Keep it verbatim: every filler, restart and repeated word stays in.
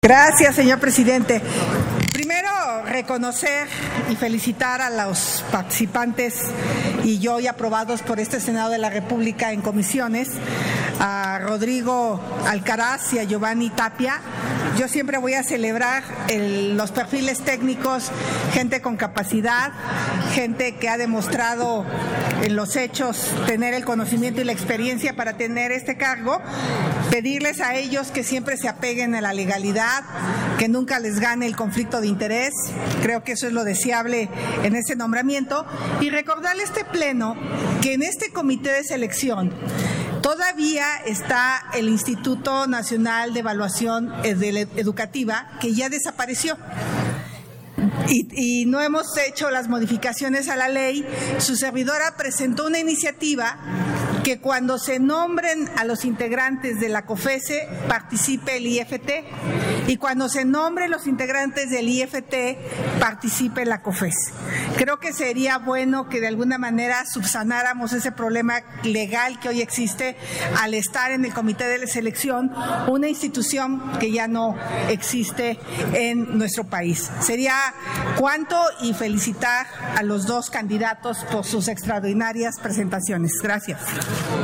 Gracias, señor presidente. Primero, reconocer y felicitar a los participantes y yo y aprobados por este Senado de la República en comisiones, a Rodrigo Alcaraz y a Giovanni Tapia. Yo siempre voy a celebrar el, los perfiles técnicos, gente con capacidad, gente que ha demostrado en los hechos tener el conocimiento y la experiencia para tener este cargo. Pedirles a ellos que siempre se apeguen a la legalidad, que nunca les gane el conflicto de interés. Creo que eso es lo deseable en ese nombramiento. Y recordarle a este pleno que en este comité de selección todavía está el Instituto Nacional de Evaluación Educativa, que ya desapareció. Y, y no hemos hecho las modificaciones a la ley. Su servidora presentó una iniciativa que cuando se nombren a los integrantes de la COFESE participe el I F T y cuando se nombren los integrantes del I F T participe la COFESE. Creo que sería bueno que de alguna manera subsanáramos ese problema legal que hoy existe al estar en el comité de selección, una institución que ya no existe en nuestro país. Sería cuanto y felicitar a los dos candidatos por sus extraordinarias presentaciones. Gracias.